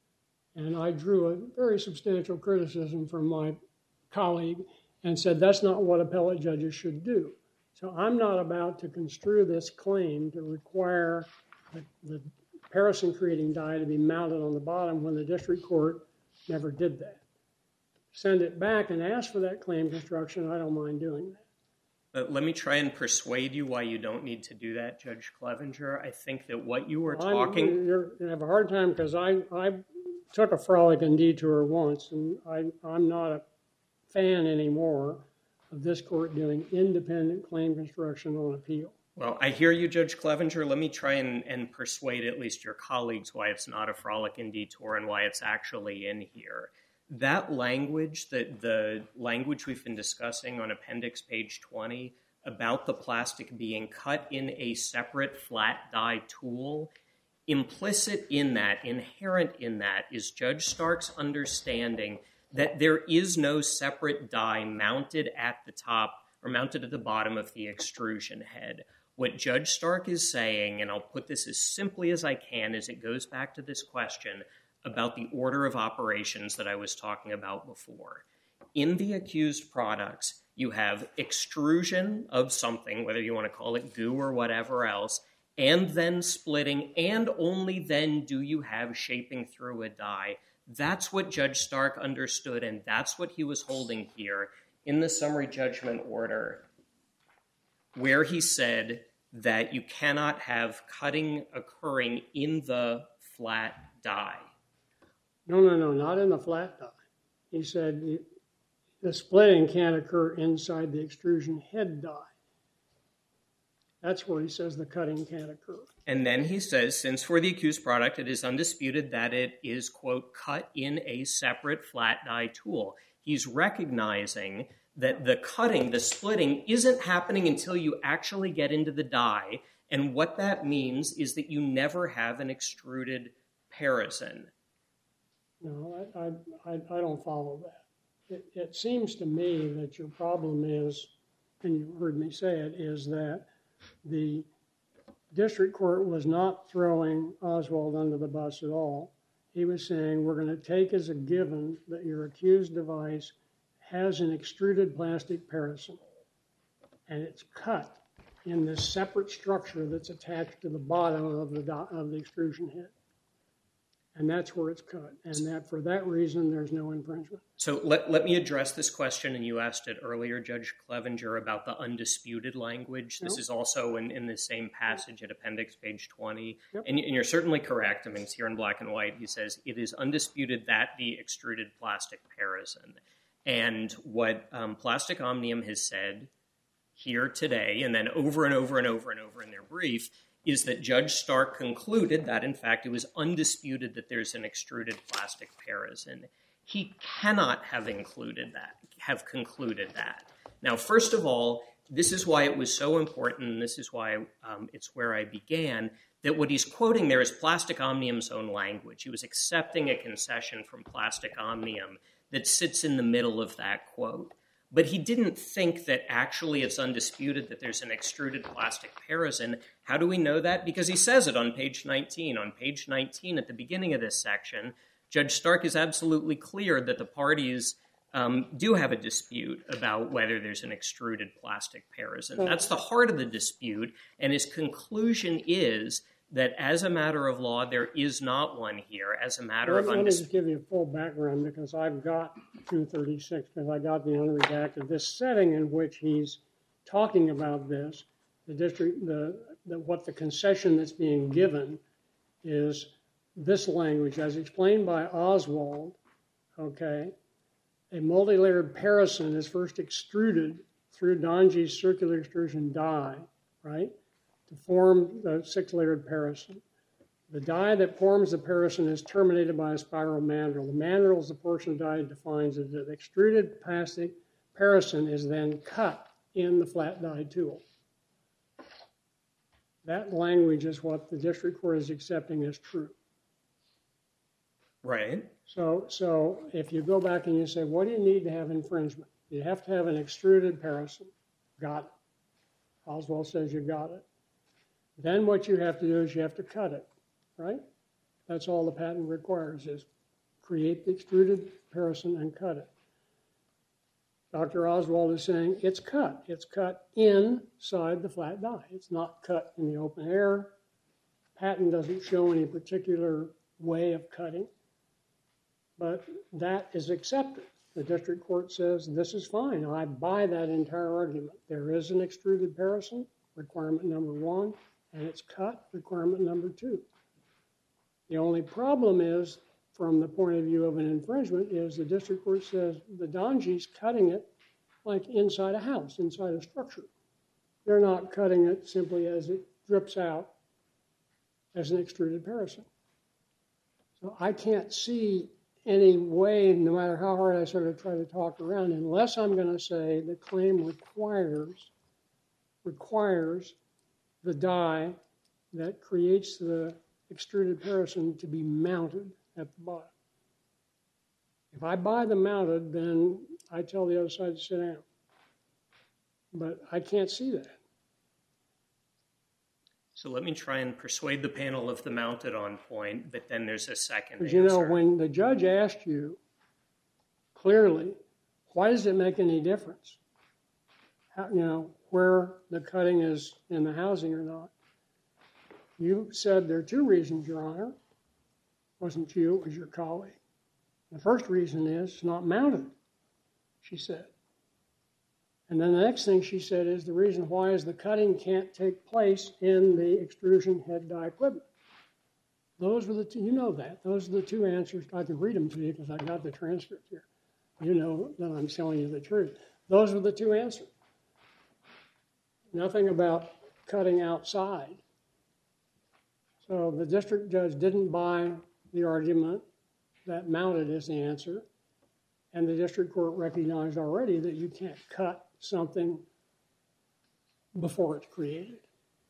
And I drew a very substantial criticism from my colleague and said, that's not what appellate judges should do. So I'm not about to construe this claim to require the paraffin-creating die to be mounted on the bottom when the district court never did that. Send it back and ask for that claim construction. I don't mind doing that. Let me try and persuade you why you don't need to do that, Judge Clevenger. I think that what you were talking... You're going to have a hard time because I took a frolic and detour once, and I'm not a fan anymore of this court doing independent claim construction on appeal. Well, I hear you, Judge Clevenger. Let me try and persuade at least your colleagues why it's not a frolic and detour and why it's actually in here. That language, the language we've been discussing on appendix page 20 about the plastic being cut in a separate flat die tool, implicit in that, inherent in that, is Judge Stark's understanding that there is no separate die mounted at the top or mounted at the bottom of the extrusion head. What Judge Stark is saying, and I'll put this as simply as I can, is it goes back to this question about the order of operations that I was talking about before. In the accused products, you have extrusion of something, whether you want to call it goo or whatever else, and then splitting, and only then do you have shaping through a die. That's what Judge Stark understood, and that's what he was holding here in the summary judgment order, where he said that you cannot have cutting occurring in the flat die. No, not in the flat die. He said the splitting can't occur inside the extrusion head die. That's where he says the cutting can't occur. And then he says, since for the accused product, it is undisputed that it is, quote, cut in a separate flat die tool. He's recognizing that the cutting, the splitting, isn't happening until you actually get into the die. And what that means is that you never have an extruded parison. No, I don't follow that. It seems to me that your problem is, and you heard me say it, is that the district court was not throwing Oswald under the bus at all. He was saying, we're going to take as a given that your accused device has an extruded plastic parison, and it's cut in this separate structure that's attached to the bottom of the extrusion head. And that's where it's cut. And that for that reason, there's no infringement. So let me address this question, and you asked it earlier, Judge Clevenger, about the undisputed language. This is also in the same passage at appendix page 20. Yep. And you're certainly correct. I mean, it's here in black and white. He says, it is undisputed that the extruded plastic parison. And what Plastic Omnium has said here today, and then over and over and over and over in their brief, is that Judge Stark concluded that, in fact, it was undisputed that there's an extruded plastic parison. He cannot have concluded that. Now, first of all, this is why it was so important, and this is why it's where I began, that what he's quoting there is Plastic Omnium's own language. He was accepting a concession from Plastic Omnium that sits in the middle of that quote. But he didn't think that actually it's undisputed that there's an extruded plastic parison. How do we know that? Because he says it on page 19. On page 19, at the beginning of this section, Judge Stark is absolutely clear that the parties do have a dispute about whether there's an extruded plastic parison. That's the heart of the dispute, and his conclusion is that as a matter of law, there is not one here. As a matter of Let me just give you a full background, because I've got 236, because I got the unredacted. This setting in which he's talking about this, what the concession that's being given is this language, as explained by Oswald, okay, a multi-layered parison is first extruded through Donji's circular extrusion die, right, to form the six-layered parison. The die that forms the parison is terminated by a spiral mandrel. The mandrel is the portion of die that defines it. The extruded plastic parison is then cut in the flat die tool. That language is what the district court is accepting as true. Right. So if you go back and you say, what do you need to have infringement? You have to have an extruded parison. Got it. Oswald says you got it. Then what you have to do is you have to cut it, right? That's all the patent requires, is create the extruded parison and cut it. Dr. Oswald is saying it's cut. It's cut inside the flat die. It's not cut in the open air. Patent doesn't show any particular way of cutting, but that is accepted. The district court says this is fine. I buy that entire argument. There is an extruded parison, requirement number 1, and it's cut, requirement number 2. The only problem is, from the point of view of an infringement, is the district court says the Donji's cutting it like inside a house, inside a structure. They're not cutting it simply as it drips out as an extruded parison. So I can't see any way, no matter how hard I sort of try to talk around, unless I'm going to say the claim requires the die that creates the extruded parison to be mounted at the bottom. If I buy the mounted, then I tell the other side to sit down. But I can't see that. So let me try and persuade the panel of the mounted on point, but then there's a second Because, answer. you know, when the judge asked you clearly, why does it make any difference? How, you know, where the cutting is in the housing or not? You said there are 2 reasons, Your Honor. It wasn't you, it was your colleague. The first reason is it's not mounted, she said. And then the next thing she said is the reason why is the cutting can't take place in the extrusion head die equipment. Those were the 2, you know that. Those are the 2 answers. I can read them to you because I got the transcript here. You know that I'm telling you the truth. Those were the 2 answers. Nothing about cutting outside. So the district judge didn't buy the argument that mounted as the answer, and the district court recognized already that you can't cut something before it's created.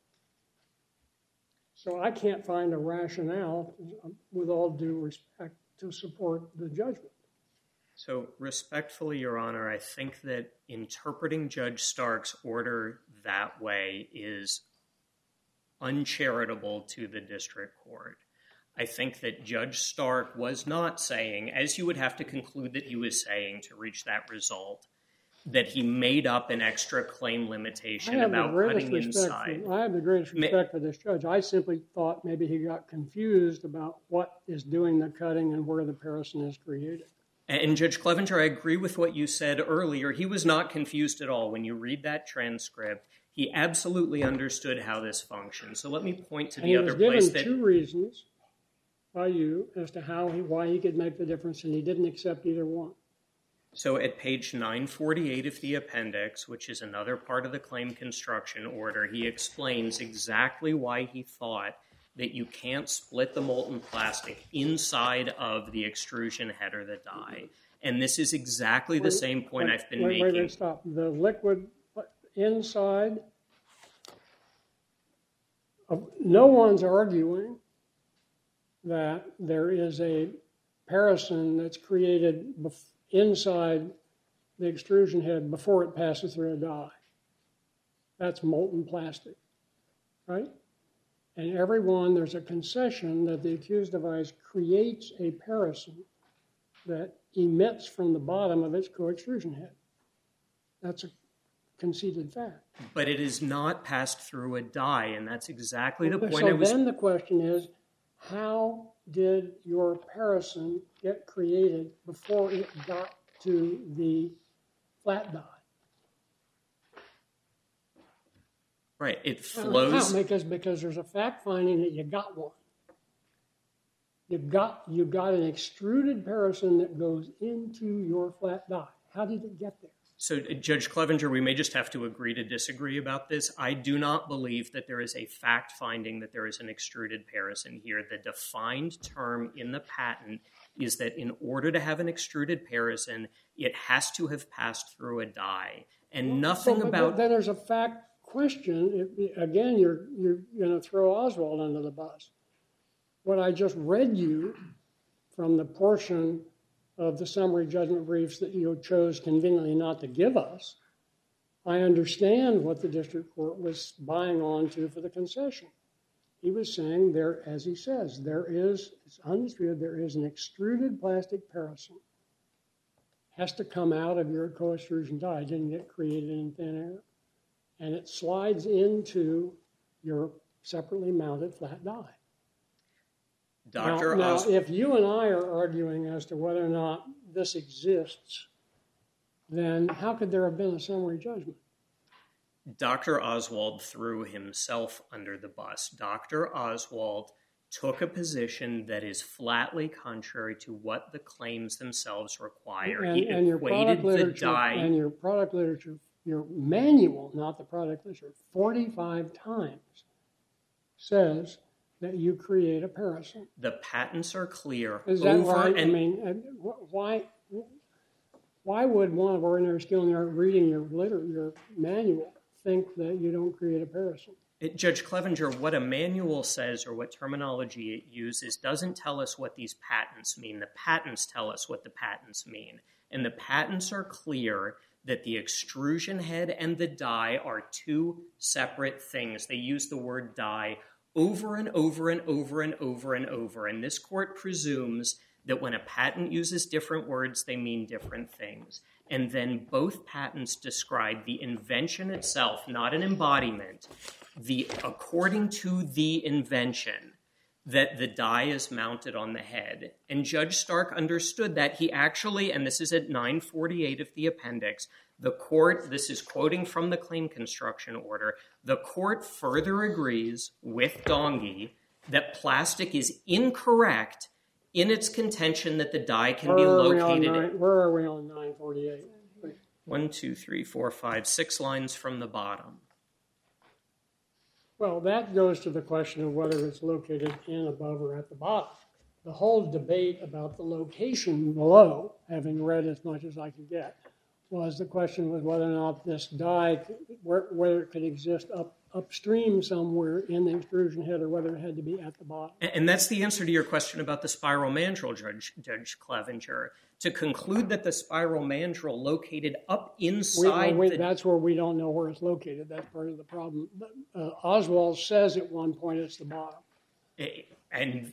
So I can't find a rationale, with all due respect, to support the judgment. So respectfully, Your Honor, I think that interpreting Judge Stark's order that way is uncharitable to the district court. I think that Judge Stark was not saying, as you would have to conclude that he was saying to reach that result, that he made up an extra claim limitation about cutting inside. I have the greatest respect for this judge. I simply thought maybe he got confused about what is doing the cutting and where the parison is created. And Judge Clevenger, I agree with what you said earlier. He was not confused at all. When you read that transcript, he absolutely understood how this functions. So let me point to the other place that... He was given 2 reasons by you as to why he could make the difference, and he didn't accept either one. So at page 948 of the appendix, which is another part of the claim construction order, he explains exactly why he thought that you can't split the molten plastic inside of the extrusion head or the die. And this is exactly the same point I've been making. Wait, stop. The liquid inside, no one's arguing that there is a parison that's created inside the extrusion head before it passes through a die. That's molten plastic, right? And there's a concession that the accused device creates a parison that emits from the bottom of its co-extrusion head. That's a conceded fact. But it is not passed through a die, and that's exactly the point. So then the question is, how did your parison get created before it got to the flat die? Right, it flows. Because there's a fact finding that you got one. You got an extruded parison that goes into your flat die. How did it get there? So, Judge Clevenger, we may just have to agree to disagree about this. I do not believe that there is a fact finding that there is an extruded parison here. The defined term in the patent is that in order to have an extruded parison, it has to have passed through a die. And nothing about... Then there's a fact question. Again, you're going to throw Oswald under the bus. What I just read you from the portion of the summary judgment briefs that you chose conveniently not to give us, I understand what the district court was buying on to for the concession. He was saying there, as he says, it's undisputed, there is an extruded plastic parison. Has to come out of your co-extrusion die. It didn't get created in thin air. And it slides into your separately mounted flat die. Now, if you and I are arguing as to whether or not this exists, then how could there have been a summary judgment? Dr. Oswald threw himself under the bus. Dr. Oswald took a position that is flatly contrary to what the claims themselves require. He equated the die... And your product literature, your manual, not the product literature, 45 times says that you create a parison. The patents are clear. Is that right? I mean, why would one of ordinary skill in the art reading your manual think that you don't create a parison? Judge Clevenger, what a manual says or what terminology it uses doesn't tell us what these patents mean. The patents tell us what the patents mean. And the patents are clear that the extrusion head and the die are 2 separate things. They use the word die over and over and over and over and over. And this court presumes that when a patent uses different words, they mean different things. And then both patents describe the invention itself, not an embodiment, according to the invention, that the die is mounted on the head. And Judge Stark understood that. He actually, and this is at 948 of the appendix, the court, this is quoting from the claim construction order, the court further agrees with Dongi that plastic is incorrect in its contention that the die can be located... Where are we on 948? 1, 2, 3, 4, 5, 6 lines from the bottom. Well, that goes to the question of whether it's located in, above, or at the bottom. The whole debate about the location below, having read as much as I could get, was the question was whether or not this die, whether it could exist upstream somewhere in the extrusion head or whether it had to be at the bottom. And that's the answer to your question about the spiral mandrel, Judge Clevenger. To conclude that the spiral mandrel located up inside that's where we don't know where it's located. That's part of the problem. Oswald says at one point it's the bottom. And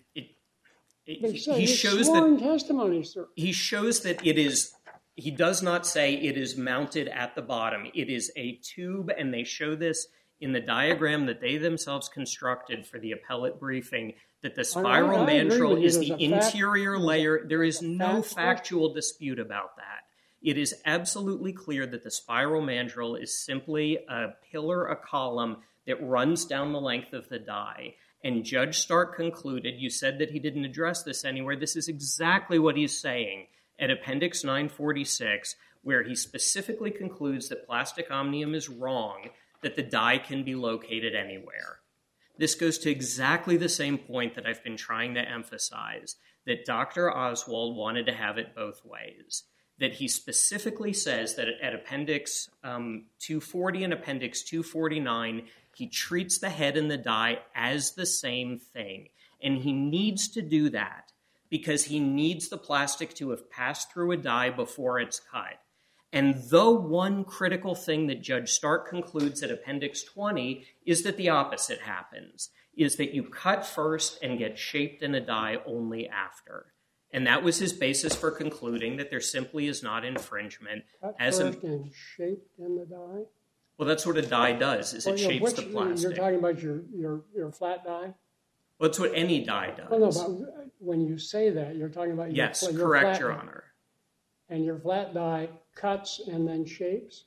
he shows that testimony, sir. He shows that it is. He does not say it is mounted at the bottom. It is a tube, and they show this in the diagram that they themselves constructed for the appellate briefing, that the spiral mandrel is the interior layer. There is no factual dispute about that. It is absolutely clear that the spiral mandrel is simply a pillar, a column that runs down the length of the die. And Judge Stark concluded, you said that he didn't address this anywhere. This is exactly what he's saying at Appendix 946, where he specifically concludes that Plastic Omnium is wrong, that the die can be located anywhere. This goes to exactly the same point that I've been trying to emphasize, that Dr. Oswald wanted to have it both ways, that he specifically says that at Appendix 240 and Appendix 249, he treats the head and the die as the same thing. And he needs to do that because he needs the plastic to have passed through a die before it's cut. And the one critical thing that Judge Stark concludes at Appendix 20 is that the opposite happens, is that you cut first and get shaped in a die only after. And that was his basis for concluding that there simply is not infringement. Cut first and shaped in the die? Well, that's what a die does, is it shapes the plastic. You're talking about your flat die? Well, that's what any die does. Well, no, but when you say that, you're talking about your flat die. Yes, correct, Your Honor. And your flat die cuts and then shapes?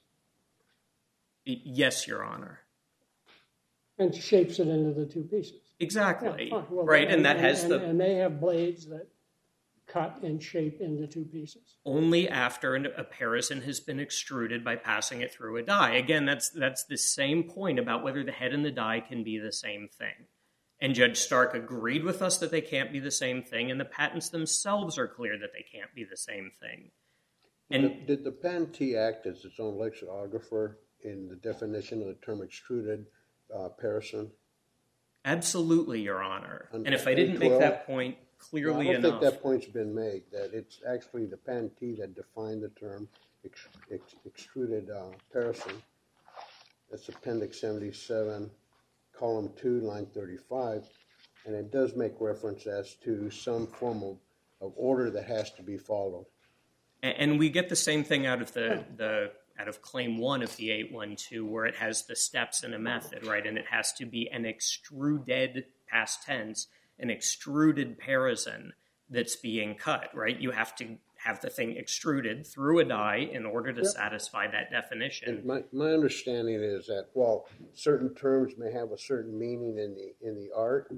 Yes, Your Honor. And shapes it into the two pieces. Exactly. Yeah, well, right, and they have blades that cut and shape into two pieces. Only after a parison has been extruded by passing it through a die. Again, that's the same point about whether the head and the die can be the same thing. And Judge Stark agreed with us that they can't be the same thing, and the patents themselves are clear that they can't be the same thing. And did the patentee act as its own lexicographer in the definition of the term extruded parison? Absolutely, Your Honor. And if I didn't make that point clearly enough... I don't think that point's been made, that it's actually the patentee that defined the term extruded parison. That's Appendix 77, Column 2, line 35, and it does make reference as to some form of order that has to be followed. And we get the same thing out of out of Claim 1 of the 812, where it has the steps and a method, right? And it has to be an extruded, past tense, an extruded parison that's being cut, right? You have to have the thing extruded through a die in order to satisfy that definition. And my understanding is that while certain terms may have a certain meaning in the art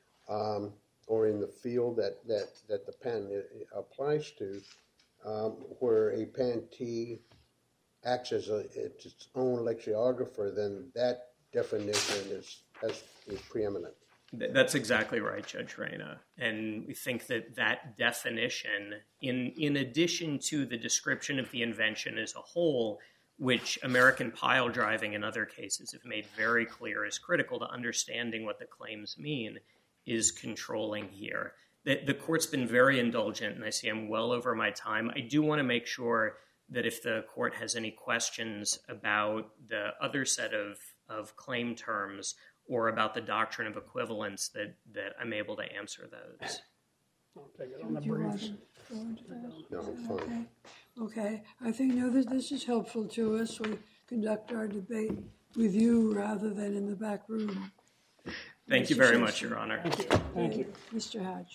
or in the field that the patent applies to, where a patentee acts as its own lexicographer, then that definition is preeminent. That's exactly right, Judge Reyna. And we think that that definition, in addition to the description of the invention as a whole, which American Pile Driving and other cases have made very clear is critical to understanding what the claims mean, is controlling here. The court's been very indulgent, and I see I'm well over my time. I do want to make sure that if the court has any questions about the other set of claim terms or about the doctrine of equivalence, that I'm able to answer those. I'll take it on the briefs. No, fine. Okay. I think, this is helpful to us. We conduct our debate with you rather than in the back room. Thank you very much, Your Honor. Thank you. Mr. Hatch.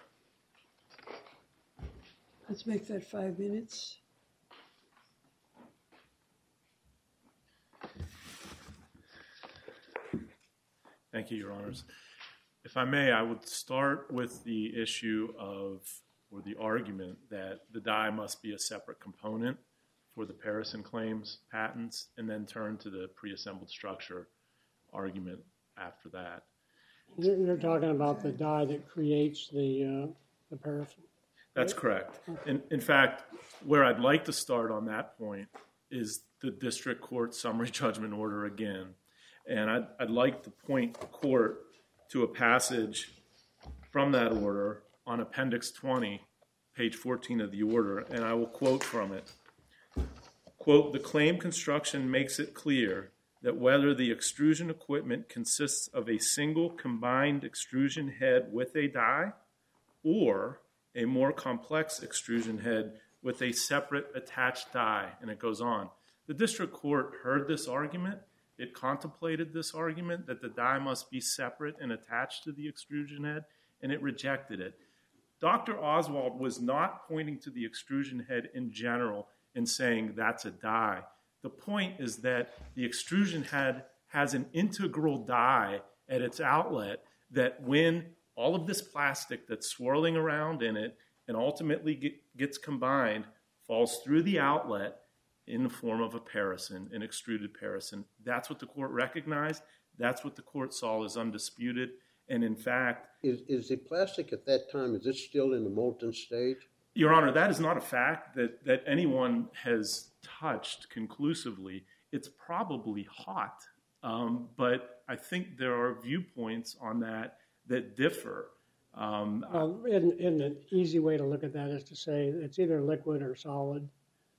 Let's make that 5 minutes. Thank you, Your Honors. If I may, I would start with the issue or the argument that the die must be a separate component for the parison claims patents, and then turn to the pre-assembled structure argument after that. You're talking about the dye that creates the paraffin. That's correct. In fact, where I'd like to start on that point is the district court summary judgment order again. And I'd like to point the court to a passage from that order on Appendix 20, page 14 of the order, and I will quote from it. Quote, "The claim construction makes it clear that whether the extrusion equipment consists of a single combined extrusion head with a die or a more complex extrusion head with a separate attached die," and it goes on. The district court heard this argument. It contemplated this argument that the die must be separate and attached to the extrusion head, and it rejected it. Dr. Oswald was not pointing to the extrusion head in general and saying that's a die. The point is that the extrusion head has an integral die at its outlet that when all of this plastic that's swirling around in it and ultimately gets combined falls through the outlet in the form of a parison, an extruded parison. That's what the court recognized. That's what the court saw as undisputed. And in fact... Is the plastic at that time, is it still in the molten stage? Your Honor, that is not a fact that anyone has touched conclusively. It's probably hot, but I think there are viewpoints on that differ. Well, and an easy way to look at that is to say it's either liquid or solid.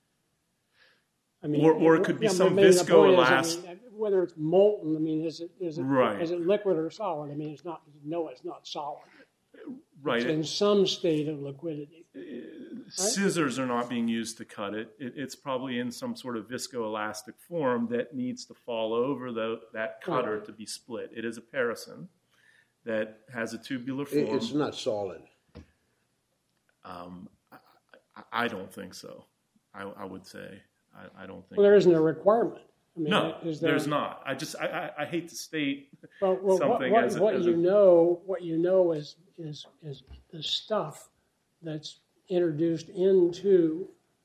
I mean, or it could be some viscoelastic. Whether it's molten, I mean, is it right. Is it liquid or solid? I mean, it's not. No, it's not solid. Right. It's in some state of liquidity. Scissors are not being used to cut it. It's probably in some sort of viscoelastic form that needs to fall over that cutter to be split. It is a parison that has a tubular form. It's not solid. I don't think so. I would say. I don't think. Well, there isn't a requirement. I mean, no, there's not. I hate to state something what you know is the stuff that's introduced into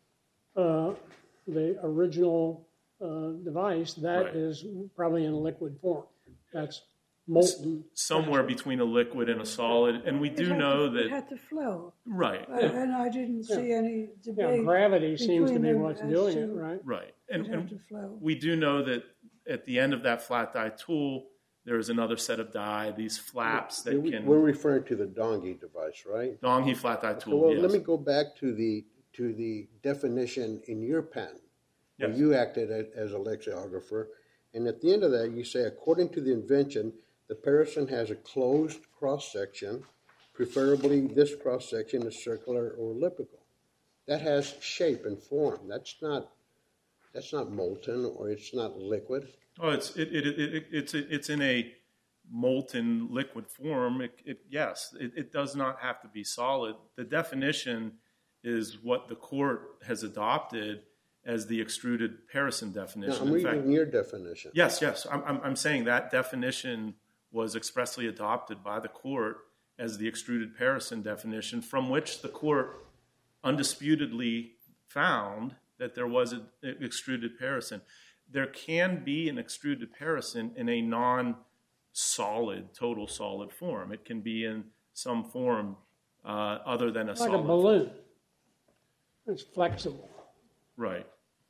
the original device that right. is probably in liquid form. That's molten. Somewhere between a liquid and a solid, and we do know that it had to flow. Right. And I didn't see any debate. Yeah, gravity seems to be what's doing it, right? Right. And to flow. We do know that at the end of that flat die tool, there is another set of die, these flaps that can... We're referring to the Dongi device, right? Dongi flat die tool, well, yes. Let me go back to the definition in your pen. Yes. Where you acted as a lexicographer. And at the end of that, you say, according to the invention, the parison has a closed cross-section, preferably this cross-section is circular or elliptical. That has shape and form. That's not molten or it's not liquid. Oh, it's in a molten liquid form. Yes, it does not have to be solid. The definition is what the court has adopted as the extruded parison definition. No, I'm reading your definition. Yes. I'm saying that definition was expressly adopted by the court as the extruded parison definition, from which the court undisputedly found that there was an extruded parison. There can be an extruded parison in a non-solid, total solid form. It can be in some form other than a solid. Like a balloon. It's flexible. Right.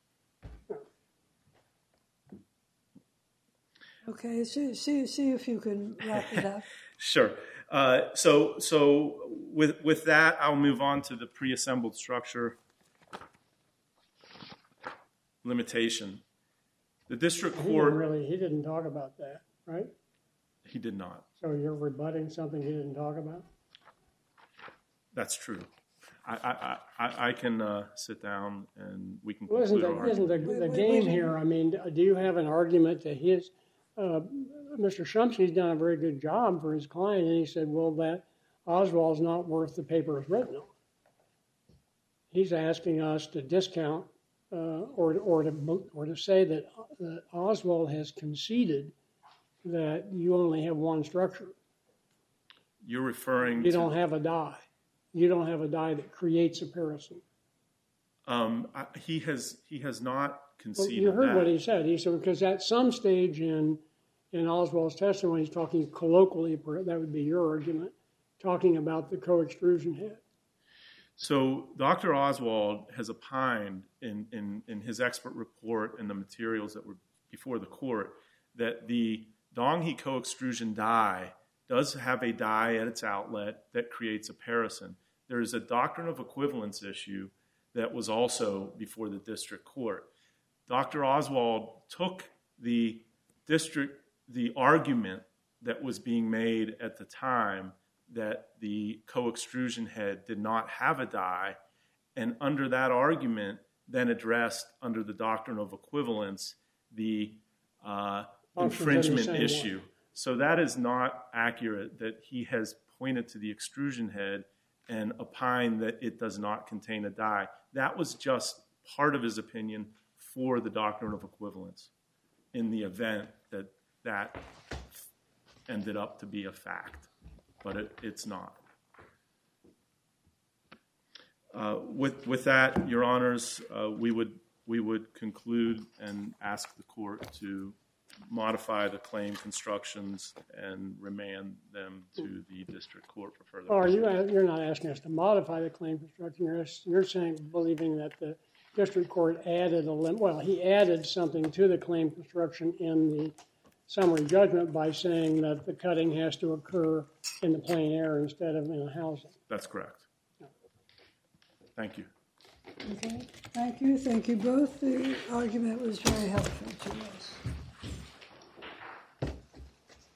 Okay, see if you can wrap it up. Sure. So with that, I'll move on to the pre-assembled structure limitation. The district court... He didn't talk about that, right? He did not. So you're rebutting something he didn't talk about? That's true. I can sit down and we can... Well, isn't the game here? I mean, do you have an argument that his... Mr. Shumsky's done a very good job for his client, and he said, well, that Oswald's not worth the paper it's written on. He's asking us to discount or to say that Oswald has conceded that you only have one structure. You're referring to... You don't have a die. You don't have a die that creates a parison. He has not conceded that. Well, you heard what he said. He said, because at some stage in in Oswald's testimony, he's talking colloquially, that would be your argument, talking about the co-extrusion head. So Dr. Oswald has opined in his expert report and the materials that were before the court that the Donghe co-extrusion die does have a die at its outlet that creates a parison. There is a doctrine of equivalence issue that was also before the district court. Dr. Oswald took the argument that was being made at the time that the co-extrusion head did not have a die, and under that argument then addressed under the doctrine of equivalence the infringement issue. So that is not accurate, that he has pointed to the extrusion head and opined that it does not contain a die. That was just part of his opinion for the doctrine of equivalence in the event that that ended up to be a fact, but it's not. With that, Your Honors, we would conclude and ask the court to modify the claim constructions and remand them to the district court for further. Oh, you're not asking us to modify the claim construction. You're saying, believing that the district court added he added something to the claim construction in the summary judgment by saying that the cutting has to occur in the plain air instead of in a housing. That's correct. Thank you. Okay. Thank you. Thank you both. The argument was very helpful to us.